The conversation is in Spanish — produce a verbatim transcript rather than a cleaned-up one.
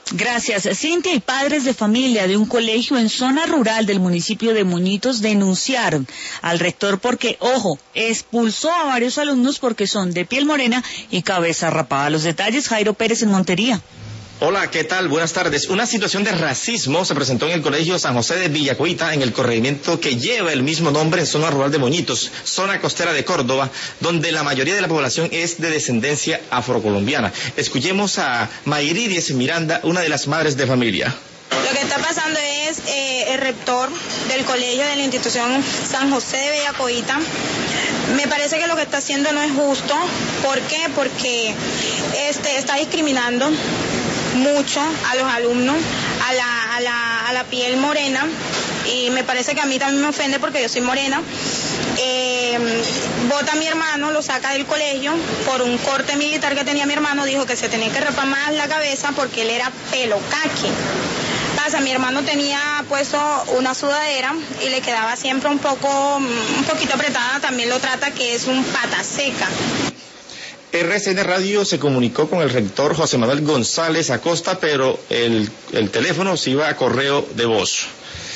Gracias. Cintia y padres de familia de un colegio en zona rural del municipio de Moñitos denunciaron al rector porque, ojo, expulsó a varios alumnos porque son de piel morena y cabeza rapada. Los detalles, Jairo Pérez en Montería. Hola, ¿qué tal? Buenas tardes. Una situación de racismo se presentó en el Colegio San José de Villacoita, en el corregimiento que lleva el mismo nombre en zona rural de Moñitos, zona costera de Córdoba, donde la mayoría de la población es de descendencia afrocolombiana. Escuchemos a Mayridies Miranda, una de las madres de familia. Lo que está pasando es eh, el rector del colegio de la institución San José de Villacoita. Me parece que lo que está haciendo no es justo. ¿Por qué? Porque este, está discriminando mucho a los alumnos, a la, a la, a la piel morena, y me parece que a mí también me ofende porque yo soy morena. Eh, bota a mi hermano, lo saca del colegio por un corte militar que tenía mi hermano, dijo que se tenía que rapar más la cabeza porque él era pelo caqui. Pasa, mi hermano tenía puesto una sudadera y le quedaba siempre un poco, un poquito apretada, también lo trata que es un pata seca. R C N Radio se comunicó con el rector José Manuel González Acosta, pero el, el teléfono se iba a correo de voz.